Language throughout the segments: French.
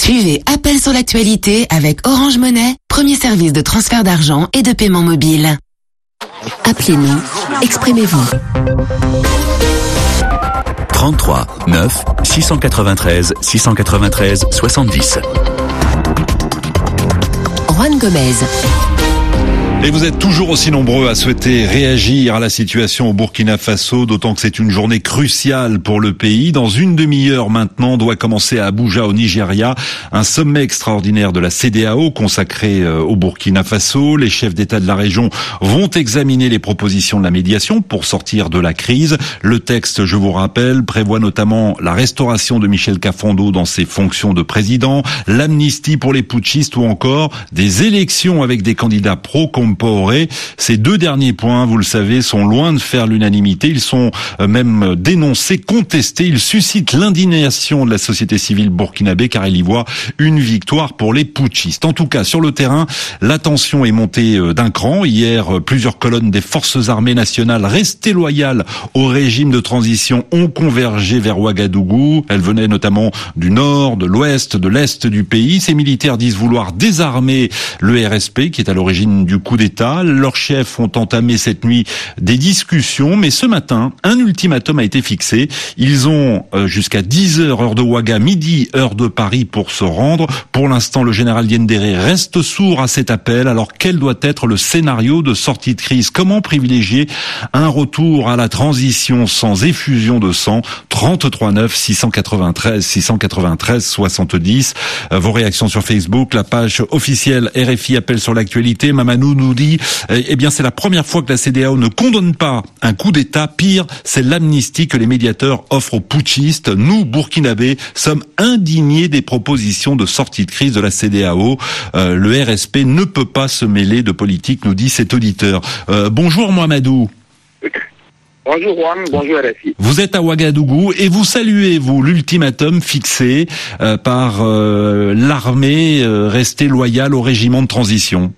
Suivez Appel sur l'actualité avec Orange Money, premier service de transfert d'argent et de paiement mobile. Appelez-nous, exprimez-vous. 33 9 693 693 70. Juan Gomez. Et vous êtes toujours aussi nombreux à souhaiter réagir à la situation au Burkina Faso, d'autant que c'est une journée cruciale pour le pays. Dans une demi-heure maintenant, doit commencer à Abuja, au Nigeria, un sommet extraordinaire de la CEDEAO consacré au Burkina Faso. Les chefs d'État de la région vont examiner les propositions de la médiation pour sortir de la crise. Le texte, je vous rappelle, prévoit notamment la restauration de Michel Kafando dans ses fonctions de président, l'amnistie pour les putschistes ou encore des élections avec des candidats pro-Compaoré. Ces deux derniers points, vous le savez, sont loin de faire l'unanimité. Ils sont même dénoncés, contestés. Ils suscitent l'indignation de la société civile burkinabé car elle y voit une victoire pour les putschistes. En tout cas, sur le terrain, la tension est montée d'un cran. Hier, plusieurs colonnes des forces armées nationales restées loyales au régime de transition ont convergé vers Ouagadougou. Elles venaient notamment du nord, de l'ouest, de l'est du pays. Ces militaires disent vouloir désarmer le RSP qui est à l'origine du coup d'État. Leurs chefs ont entamé cette nuit des discussions, mais ce matin, un ultimatum a été fixé. Ils ont jusqu'à 10h heure de Ouaga, midi heure de Paris pour se rendre. Pour l'instant, le général Diendéré reste sourd à cet appel. Alors quel doit être le scénario de sortie de crise? Comment privilégier un retour à la transition sans effusion de sang? 33 9 693 693 70. Vos réactions sur Facebook, la page officielle RFI Appel sur l'actualité. Mamadou nous dit, eh bien c'est la première fois que la CEDEAO ne condamne pas un coup d'État. Pire, c'est l'amnistie que les médiateurs offrent aux putschistes. Nous, burkinabés, sommes indignés des propositions de sortie de crise de la CEDEAO. Le RSP ne peut pas se mêler de politique, nous dit cet auditeur. Bonjour Mohamedou. Bonjour Juan, bonjour RFI. Vous êtes à Ouagadougou et vous saluez, vous, l'ultimatum fixé par l'armée restée loyale au régiment de transition.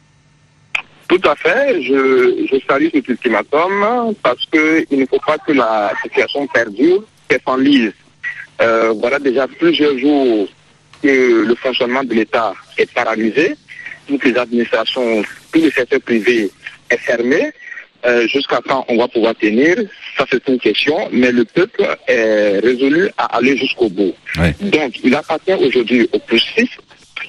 Tout à fait, je salue cet ultimatum parce qu'il ne faut pas que la situation perdure, qu'elle s'enlise. Voilà déjà plusieurs jours que le fonctionnement de l'État est paralysé, toutes les administrations, tous les secteurs privés est fermé. Jusqu'à quand on va pouvoir tenir, ça c'est une question, mais le peuple est résolu à aller jusqu'au bout. Ouais. Donc il appartient aujourd'hui aux putschistes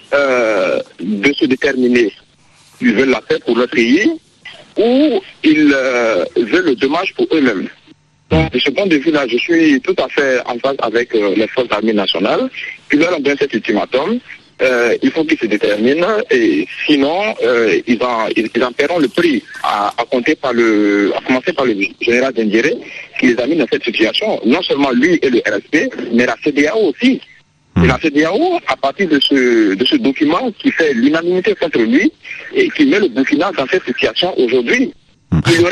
de se déterminer. Ils veulent la paix pour leur pays ou ils veulent le dommage pour eux-mêmes. Donc, de ce point de vue-là, je suis tout à fait en phase avec les forces armées nationales. Ils leur ont donné cet ultimatum. Il faut qu'ils se déterminent et sinon, ils en paieront le prix à commencer par le général Diendéré qui les a mis dans cette situation. Non seulement lui et le RSP, mais la CEDEAO aussi. Et la CEDEAO, à partir de ce document qui fait l'unanimité contre lui et qui met le Burkina dans cette situation aujourd'hui, il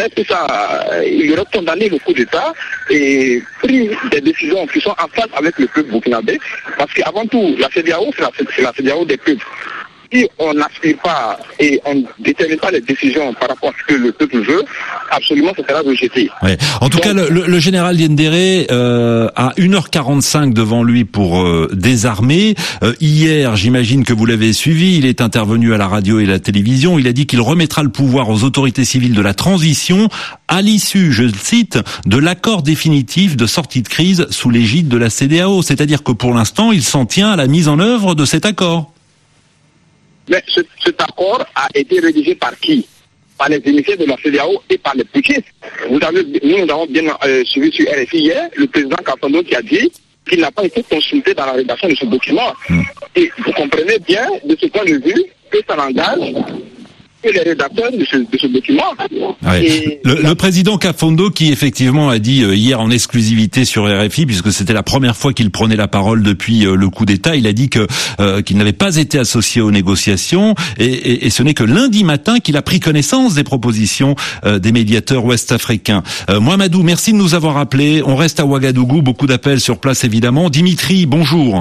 aurait condamné le coup d'État et pris des décisions qui sont en phase avec le peuple burkinabé. Parce qu'avant tout, la CEDEAO, c'est la CEDEAO des peuples. Si on n'aspire pas et on ne détermine pas les décisions par rapport à ce que le peuple veut, absolument, ça sera rejeté. Ouais. En tout cas, le général Diendéré a 1h45 devant lui pour désarmer. Hier, j'imagine que vous l'avez suivi, il est intervenu à la radio et la télévision. Il a dit qu'il remettra le pouvoir aux autorités civiles de la transition à l'issue, je le cite, de l'accord définitif de sortie de crise sous l'égide de la CEDEAO. C'est-à-dire que pour l'instant, il s'en tient à la mise en œuvre de cet accord. Mais cet accord a été rédigé par qui? Par les émissaires de la CEDEAO et par les putschistes. Nous avons bien suivi sur RFI hier le président Kafando qui a dit qu'il n'a pas été consulté dans la rédaction de ce document. Et vous comprenez bien, de ce point de vue, que ça n'engage que les rédacteurs de ce document. Ouais. Et le président Kafando qui effectivement a dit hier en exclusivité sur RFI, puisque c'était la première fois qu'il prenait la parole depuis le coup d'État, il a dit que qu'il n'avait pas été associé aux négociations et ce n'est que lundi matin qu'il a pris connaissance des propositions des médiateurs ouest-africains. Mohamedou, merci de nous avoir appelés. On reste à Ouagadougou, beaucoup d'appels sur place évidemment. Dimitri, bonjour.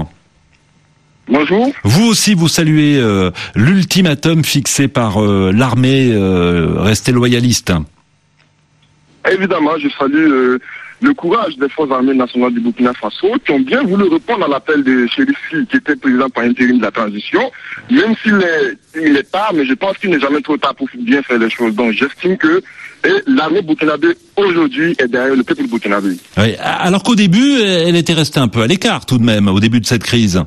Bonjour. Vous aussi, vous saluez l'ultimatum fixé par l'armée restée loyaliste. Évidemment, je salue le courage des forces armées nationales du Burkina Faso qui ont bien voulu répondre à l'appel de Chérifi, qui était président par intérim de la transition, même s'il est tard, mais je pense qu'il n'est jamais trop tard pour bien faire les choses. Donc j'estime que l'armée burkinabé aujourd'hui est derrière le peuple burkinabé. Oui, alors qu'au début, elle était restée un peu à l'écart tout de même, au début de cette crise.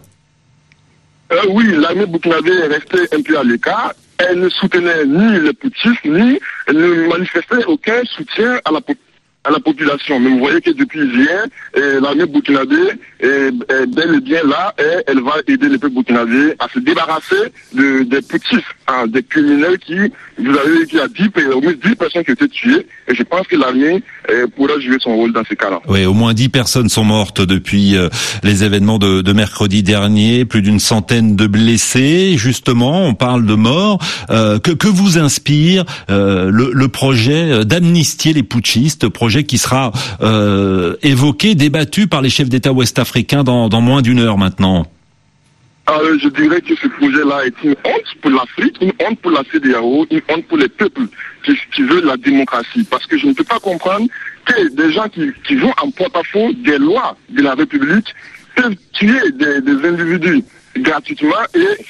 Oui, l'armée burkinabé est restée un peu à l'écart. Elle ne soutenait ni les putschistes, ni elle ne manifestait aucun soutien à la population. Mais vous voyez que depuis hier, l'armée burkinabé est bel et bien là et elle va aider le peuple burkinabé à se débarrasser des putschistes, des criminels qui il y a 10 personnes qui ont été tuées et je pense que l'armée pourra jouer son rôle dans ces cas-là. Oui, au moins 10 personnes sont mortes depuis les événements de mercredi dernier, plus d'une centaine de blessés. Justement, on parle de morts. Que vous inspire le projet d'amnistier les putschistes, projet qui sera évoqué, débattu par les chefs d'État ouest-africains dans moins d'une heure maintenant? Je dirais que ce projet-là est une honte pour l'Afrique, une honte pour la CEDEAO, une honte pour les peuples qui veulent la démocratie. Parce que je ne peux pas comprendre que des gens qui vont en porte-à-faux des lois de la République peuvent tuer des individus gratuitement et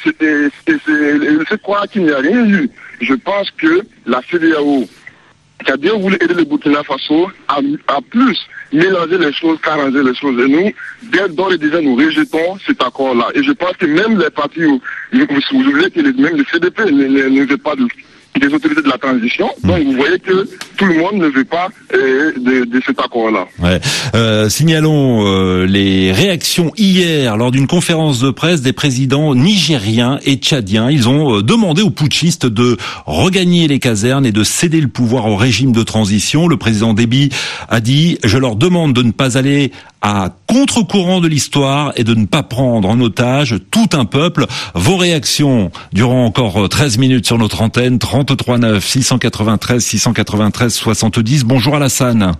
se croire qu'il n'y a rien eu. Je pense que la CEDEAO, qui a bien voulu aider le Burkina Faso, a plus mélangé les choses qu'arrangé les choses. Et nous, dès dans les déjà, nous rejetons cet accord-là. Et je pense que même les partis, vous oubliez que même le CDP ne veut pas des autorités de la transition. Donc vous voyez que tout le monde ne veut pas de cet accord-là. Ouais. Signalons les réactions hier lors d'une conférence de presse des présidents nigériens et tchadiens. Ils ont demandé aux putschistes de regagner les casernes et de céder le pouvoir au régime de transition. Le président Déby a dit « Je leur demande de ne pas aller à contre-courant de l'histoire et de ne pas prendre en otage tout un peuple ». Vos réactions durant encore 13 minutes sur notre antenne, 33 9 693 693 70. Bonjour Alassane.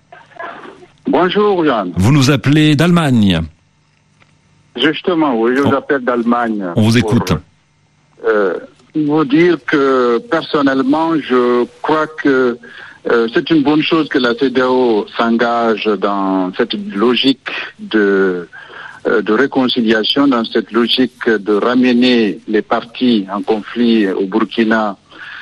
Bonjour Yann. Vous nous appelez d'Allemagne. Justement, oui, je vous appelle d'Allemagne. On vous écoute. Vous dire que personnellement, je crois que c'est une bonne chose que la CEDEAO s'engage dans cette logique de réconciliation, dans cette logique de ramener les partis en conflit au Burkina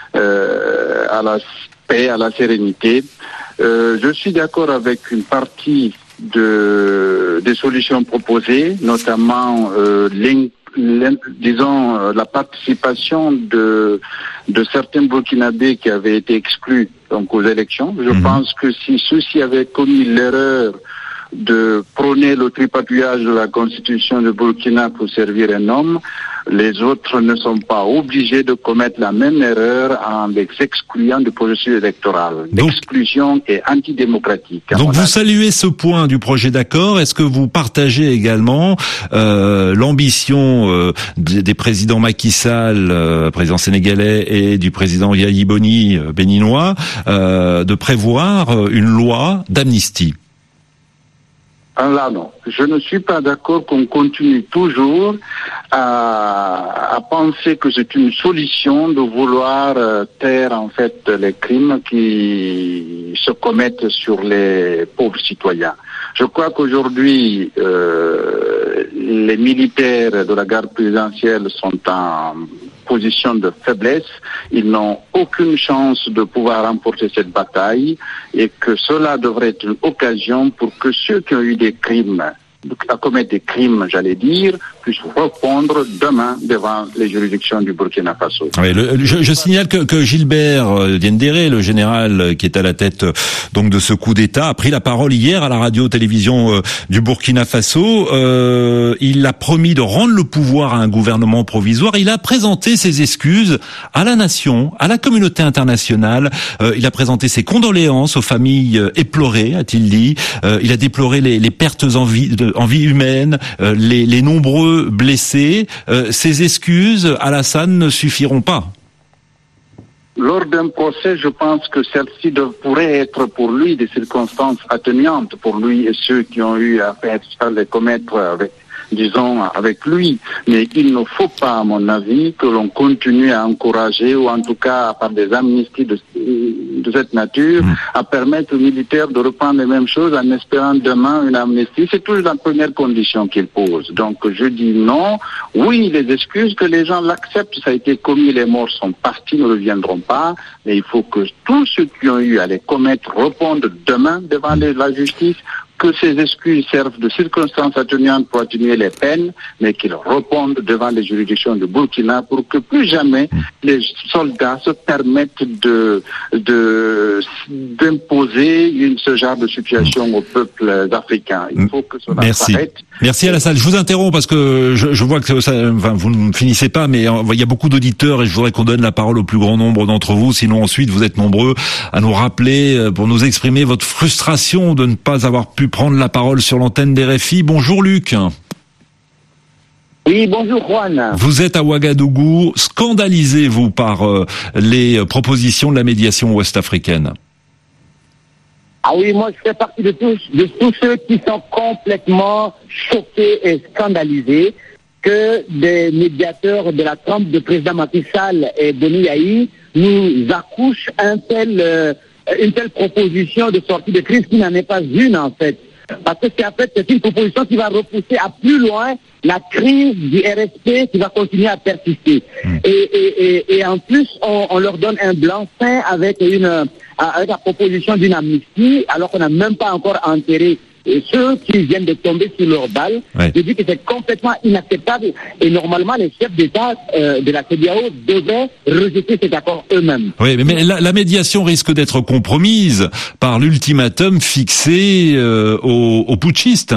à la paix, à la sérénité. Je suis d'accord avec une partie des solutions proposées, notamment la participation de certains Burkinabés qui avaient été exclus donc aux élections. Je pense que si ceux-ci avaient commis l'erreur de prôner le tripatouillage de la constitution de Burkina pour servir un homme, les autres ne sont pas obligés de commettre la même erreur en les excluant du processus électoral. L'exclusion est antidémocratique. Donc vous saluez ce point du projet d'accord. Est-ce que vous partagez également l'ambition des présidents Macky Sall, président sénégalais, et du président Yahi Boni, béninois, de prévoir une loi d'amnistie? Là, non. Je ne suis pas d'accord qu'on continue toujours à penser que c'est une solution de vouloir taire en fait les crimes qui se commettent sur les pauvres citoyens. Je crois qu'aujourd'hui, les militaires de la garde présidentielle sont en position de faiblesse. Ils n'ont aucune chance de pouvoir remporter cette bataille et que cela devrait être une occasion pour que ceux qui ont eu des crimes, à commettre des crimes, j'allais dire, puissent répondre demain devant les juridictions du Burkina Faso. Oui, je signale que Gilbert Diendéré, le général qui est à la tête donc de ce coup d'État, a pris la parole hier à la radio-télévision du Burkina Faso. Il a promis de rendre le pouvoir à un gouvernement provisoire. Il a présenté ses excuses à la nation, à la communauté internationale. Il a présenté ses condoléances aux familles éplorées, a-t-il dit. Il a déploré les pertes en vie humaine, les nombreux blessés. Ces excuses, Alassane, ne suffiront pas. Lors d'un procès, je pense que celle-ci pourrait être pour lui des circonstances atténuantes pour lui et ceux qui ont eu à les commettre avec lui. Mais il ne faut pas, à mon avis, que l'on continue à encourager ou en tout cas par des amnisties de cette nature à permettre aux militaires de reprendre les mêmes choses en espérant demain une amnistie. C'est toujours la première condition qu'ils posent. Donc je dis non. Oui, les excuses, que les gens l'acceptent, ça a été commis, les morts sont partis, ne reviendront pas, mais il faut que tous ceux qui ont eu à les commettre répondent demain devant la justice, que ces excuses servent de circonstances atténuantes pour atténuer les peines, mais qu'ils répondent devant les juridictions de Burkina pour que plus jamais les soldats se permettent d'imposer ce genre de situation aux peuples africains. Il faut que cela s'arrête. Merci Alassane. Je vous interromps parce que je vois que vous ne finissez pas, mais il y a beaucoup d'auditeurs et je voudrais qu'on donne la parole au plus grand nombre d'entre vous. Sinon ensuite vous êtes nombreux à nous rappeler pour nous exprimer votre frustration de ne pas avoir pu prendre la parole sur l'antenne des RFI. Bonjour Luc. Oui, bonjour Juan. Vous êtes à Ouagadougou. Scandalisez-vous par les propositions de la médiation ouest-africaine? Ah oui, moi je fais partie de tous ceux qui sont complètement choqués et scandalisés que des médiateurs de la trempe de président Macky Sall et Boni Yahi nous accouchent une telle proposition de sortie de crise qui n'en est pas une en fait. Parce que c'est une proposition qui va repousser à plus loin la crise du RSP qui va continuer à persister. Et en plus, on leur donne un blanc-seing avec la proposition d'une amnistie, alors qu'on n'a même pas encore enterré ceux qui viennent de tomber sur leurs balles. Ouais. Je dis que c'est complètement inacceptable et normalement les chefs d'État de la CEDEAO devaient rejeter cet accord eux-mêmes. Oui, mais la médiation risque d'être compromise par l'ultimatum fixé aux putschistes.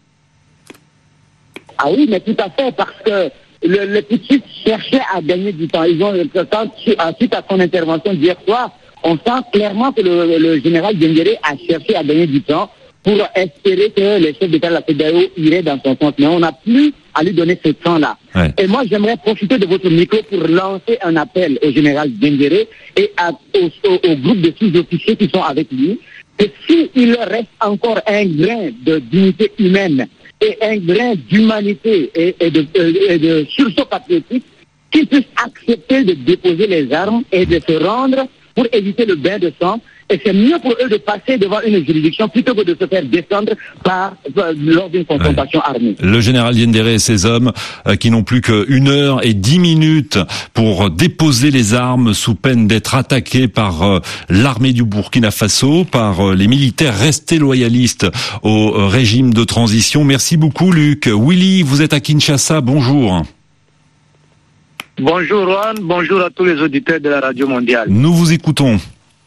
Ah oui, mais tout à fait, parce que les putschistes cherchaient à gagner du temps. Ils ont, suite à son intervention d'hier soir, on sent clairement que le général Dendéré a cherché à gagner du temps pour espérer que les chefs d'État de la CEDEAO iraient dans son sens. Mais on n'a plus à lui donner ce temps-là. Ouais. Et moi, j'aimerais profiter de votre micro pour lancer un appel au général Dendéré et au groupe de sous-officiers qui sont avec lui, que s'il leur reste encore un grain de dignité humaine et un grain d'humanité et de sursaut patriotique, qu'ils puissent accepter de déposer les armes et de se rendre pour éviter le bain de sang. Et c'est mieux pour eux de passer devant une juridiction plutôt que de se faire descendre lors d'une confrontation armée. Le général Dendéré et ses hommes qui n'ont plus qu'1 heure et 10 minutes pour déposer les armes sous peine d'être attaqués par l'armée du Burkina Faso, par les militaires restés loyalistes au régime de transition. Merci beaucoup Luc. Willy, vous êtes à Kinshasa, bonjour. Bonjour Juan, bonjour à tous les auditeurs de la Radio Mondiale. Nous vous écoutons.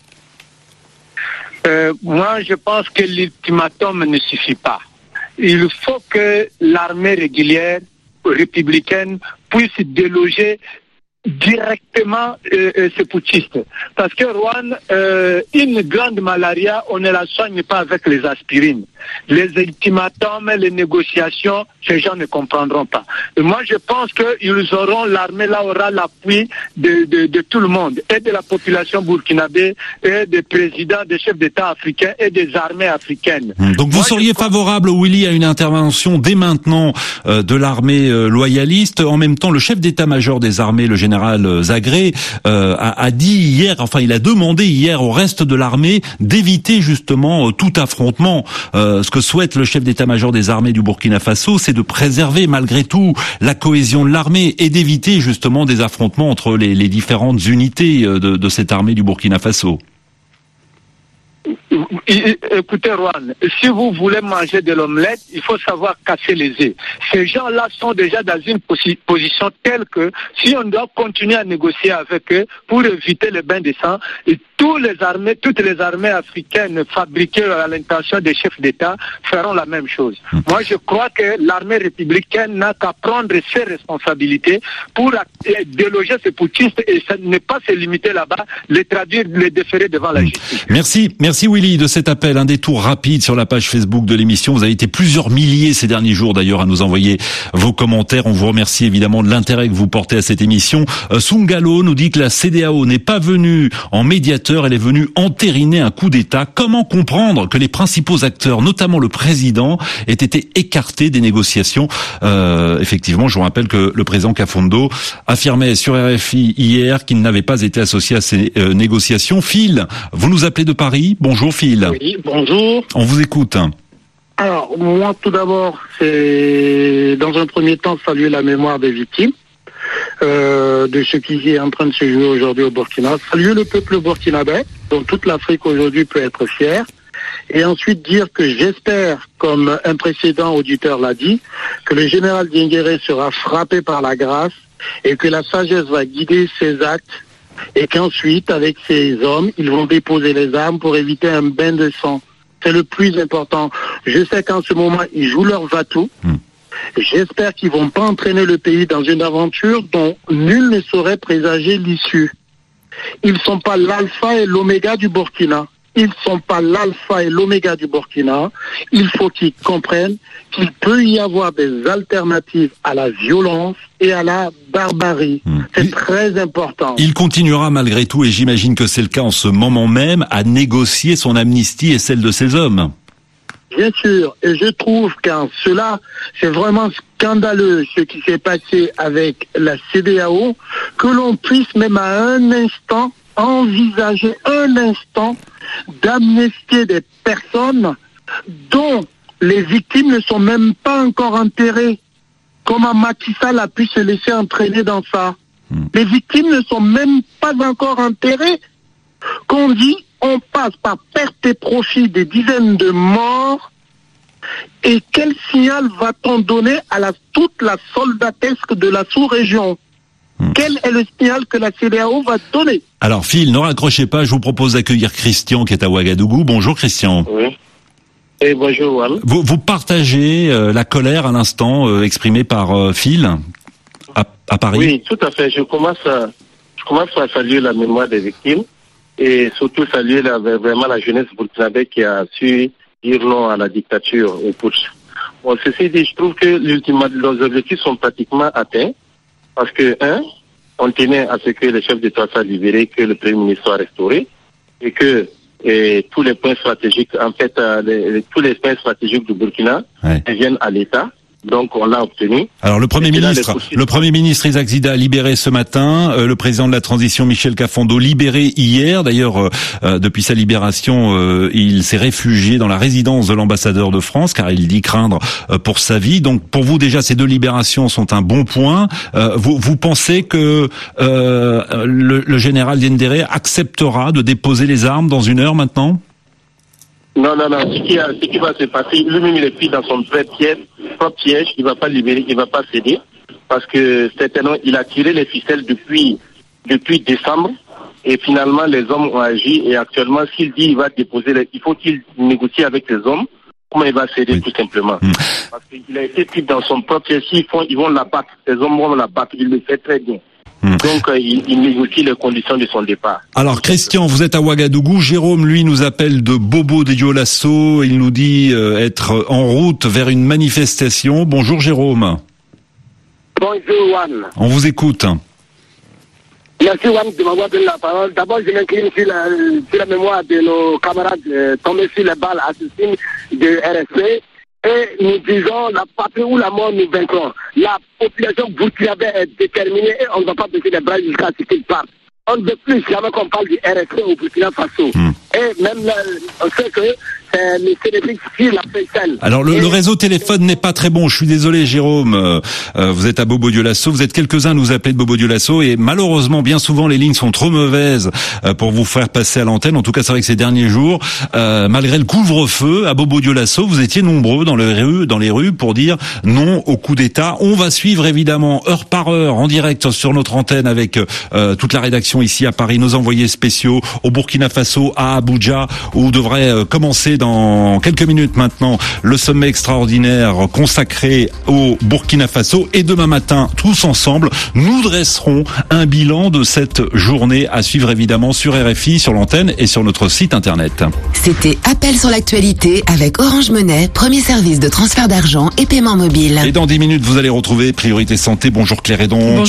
Moi, je pense que l'ultimatum ne suffit pas. Il faut que l'armée régulière républicaine puisse déloger directement ces putschistes. Parce que Juan, une grande malaria, on ne la soigne pas avec les aspirines. Les ultimatums, les négociations, ces gens ne comprendront pas. Et moi, je pense l'armée là aura l'appui de tout le monde, et de la population burkinabé, et des présidents, des chefs d'État africains, et des armées africaines. Donc vous seriez favorable, Willy, à une intervention dès maintenant de l'armée loyaliste. En même temps, le chef d'état-major des armées, le général Zagré, a dit hier, enfin il a demandé hier au reste de l'armée d'éviter justement tout affrontement. Ce que souhaite le chef d'état-major des armées du Burkina Faso, c'est de préserver malgré tout la cohésion de l'armée et d'éviter justement des affrontements entre les différentes unités de cette armée du Burkina Faso. Écoutez, Juan, si vous voulez manger de l'omelette, il faut savoir casser les œufs. Ces gens-là sont déjà dans une position telle que si on doit continuer à négocier avec eux pour éviter le bain de sang, toutes les armées africaines fabriquées à l'intention des chefs d'État feront la même chose. Moi, je crois que l'armée républicaine n'a qu'à prendre ses responsabilités pour déloger ces putschistes et ne pas se limiter là-bas, les traduire, les déférer devant la justice. Merci Willy de cette cet appel, un détour rapide sur la page Facebook de l'émission. Vous avez été plusieurs milliers ces derniers jours d'ailleurs à nous envoyer vos commentaires. On vous remercie évidemment de l'intérêt que vous portez à cette émission. Sungalo nous dit que la CEDEAO n'est pas venue en médiateur, elle est venue entériner un coup d'État. Comment comprendre que les principaux acteurs, notamment le président, aient été écartés des négociations? Effectivement, je vous rappelle que le président Kafondo affirmait sur RFI hier qu'il n'avait pas été associé à ces négociations. Phil, vous nous appelez de Paris. Bonjour Phil. Oui, bonjour. On vous écoute. Alors, moi, tout d'abord, c'est dans un premier temps saluer la mémoire des victimes de ce qui est en train de se jouer aujourd'hui au Burkina. Saluer le peuple burkinabé, dont toute l'Afrique aujourd'hui peut être fière. Et ensuite dire que j'espère, comme un précédent auditeur l'a dit, que le général Diendéré sera frappé par la grâce et que la sagesse va guider ses actes et qu'ensuite, avec ces hommes, ils vont déposer les armes pour éviter un bain de sang. C'est le plus important. Je sais qu'en ce moment, ils jouent leur va-tout. J'espère qu'ils vont pas entraîner le pays dans une aventure dont nul ne saurait présager l'issue. Ils sont pas l'alpha et l'oméga du Burkina. Ils sont pas l'alpha et l'oméga du Burkina. Il faut qu'ils comprennent qu'il peut y avoir des alternatives à la violence et à la barbarie. C'est très important. Il continuera malgré tout, et j'imagine que c'est le cas en ce moment même, à négocier son amnistie et celle de ses hommes. Bien sûr, et je trouve qu'en cela, c'est vraiment scandaleux ce qui s'est passé avec la CEDEAO, que l'on puisse même à un instant envisager un instant d'amnistier des personnes dont les victimes ne sont même pas encore enterrées. Comment Macky Sall a pu se laisser entraîner dans ça? Les victimes ne sont même pas encore enterrées. Qu'on dit, on passe par perte et profit des dizaines de morts. Et quel signal va-t-on donner à toute la soldatesque de la sous-région? Quel est le signal que la CEDEAO va donner? Alors Phil, ne raccrochez pas, je vous propose d'accueillir Christian qui est à Ouagadougou. Bonjour Christian. Oui. Et bonjour Wal. Vous partagez la colère à l'instant exprimée par Phil à Paris? Oui, tout à fait. Je commence à saluer la mémoire des victimes et surtout saluer vraiment la jeunesse burkinabé qui a su dire non à la dictature, au putsch. Bon, ceci dit, je trouve que les objectifs sont pratiquement atteints. Parce que, on tenait à ce que le chef d'État soit libéré, que le Premier ministre soit restauré, et que tous les points stratégiques, en fait, tous les points stratégiques du Burkina viennent à l'État. Donc, on l'a obtenu. Alors, le Premier ministre Isaac Zida libéré ce matin, le président de la transition Michel Kafondo libéré hier. D'ailleurs, depuis sa libération, il s'est réfugié dans la résidence de l'ambassadeur de France, car il dit craindre pour sa vie. Donc, pour vous, déjà, ces deux libérations sont un bon point. Vous pensez que le général Diendéré acceptera de déposer les armes dans une heure maintenant? Non. Ce qui va se passer, lui-même il est pris dans son propre piège, il va pas libérer, il va pas céder, parce que certainement il a tiré les ficelles depuis décembre, et finalement les hommes ont agi, et actuellement s'il dit il va déposer, il faut qu'il négocie avec les hommes, comment il va céder tout simplement. Parce qu'il a été pris dans son propre piège, ils vont l'abattre, les hommes vont l'abattre, il le fait très bien. Donc, il négocie les conditions de son départ. Alors, Christian, vous êtes à Ouagadougou. Jérôme, lui, nous appelle de Bobo de Dioulasso. Il nous dit être en route vers une manifestation. Bonjour, Jérôme. Bonjour, Juan. On vous écoute. Merci, Juan, de m'avoir donné la parole. D'abord, je m'incline sur la mémoire de nos camarades tombés sur les balles assassines de RSP. Et nous disons, la patrie ou la mort, nous vaincrons. La population burkinabé est déterminée et on ne va pas baisser les bras jusqu'à ce qu'ils partent. On ne veut plus jamais qu'on parle du RSP au Burkina Faso. Et même, on sait que c'est le Sénégal qui l'a fait seul. Alors, le réseau téléphone n'est pas très bon. Je suis désolé, Jérôme. Vous êtes à Bobo Dioulasso. Vous êtes quelques-uns à nous appeler de Bobo Dioulasso. Et malheureusement, bien souvent, les lignes sont trop mauvaises pour vous faire passer à l'antenne. En tout cas, c'est vrai que ces derniers jours, malgré le couvre-feu à Bobo Dioulasso, vous étiez nombreux dans les rues pour dire non au coup d'État. On va suivre évidemment heure par heure en direct sur notre antenne avec toute la rédaction rédaction ici à Paris, nos envoyés spéciaux au Burkina Faso, à Abuja, où devrait commencer dans quelques minutes maintenant le sommet extraordinaire consacré au Burkina Faso. Et demain matin, tous ensemble, nous dresserons un bilan de cette journée à suivre évidemment sur RFI, sur l'antenne et sur notre site internet. C'était Appel sur l'actualité avec Orange Money, premier service de transfert d'argent et paiement mobile. Et dans 10 minutes, vous allez retrouver Priorité Santé. Bonjour Claire Hédon.